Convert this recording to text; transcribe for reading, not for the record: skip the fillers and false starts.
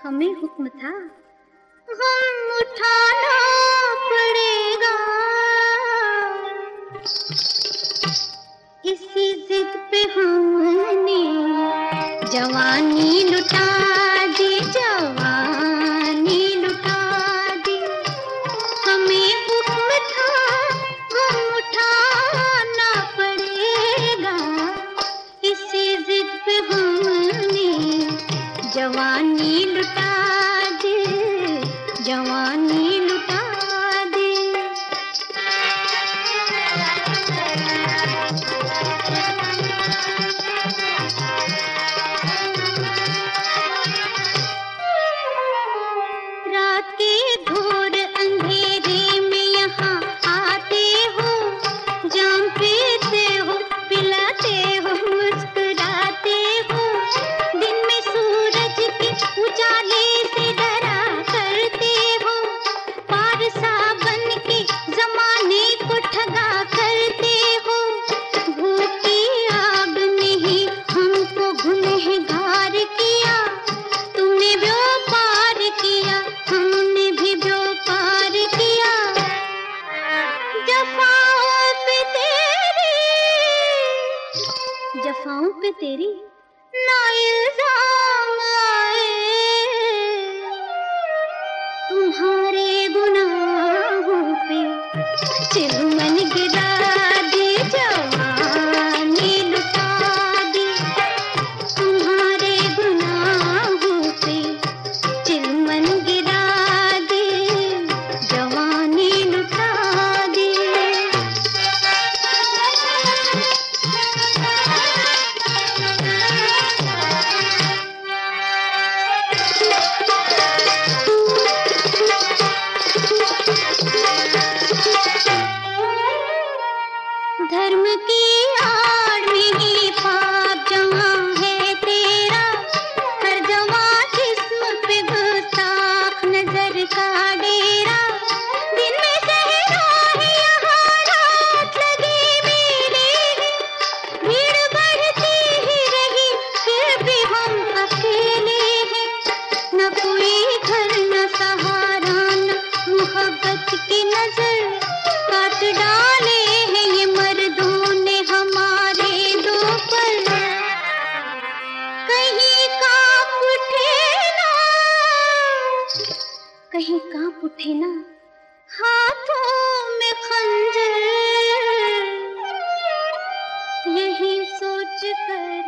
हमें हुक्म था, हम उठाना पड़ेगा। इसी जिद पे हमने जवानी लुटा दी, जवानी लुटा दी। हमें हुक्म था, हम उठाना पड़ेगा। इसी जिद पे हमने जवानी लुटा दी, जवानी लुटा दी। रात के घोर अंधेरे में यहाँ आते हो, जाम पीते हो, पिलाते हो, मुस्कुराते हो। दिन में सूरज के उजाले से डरा करते हो, पारसा बन के जमाने को ठगा करते हो। भूख की आग ने ही हमको गुनहगार किया, तुमने व्यापार किया, हमने भी व्यापार किया। जफाओं पे तेरी, जफाओं पे तेरी ना इल्जाम आए, तुम्हारे गुनाहों पे चिलमन गिरा दी, जवानी लुटा दी। तुम्हारे गुनाहों पे चिलमन गिरा दी, जवानी लुटा दी। धर्म की आड़ में ही पाप जमा है तेरा, हर जमा जिस्म पे गुस्ताख नजर का डेरा। दिन में सहरा है यहाँ, रात लगी मेरी है, भीड़ बढ़ती ही रही, फिर भी हम अकेले हैं। न कोई घर न सहारा, न मोहब्बत की नजर, काट डाले हैं ये मर्दों ने हमारे दो पर। कहीं कांप उठे ना, कहीं कांप उठे ना हाथों में खंजर, यही सोच कर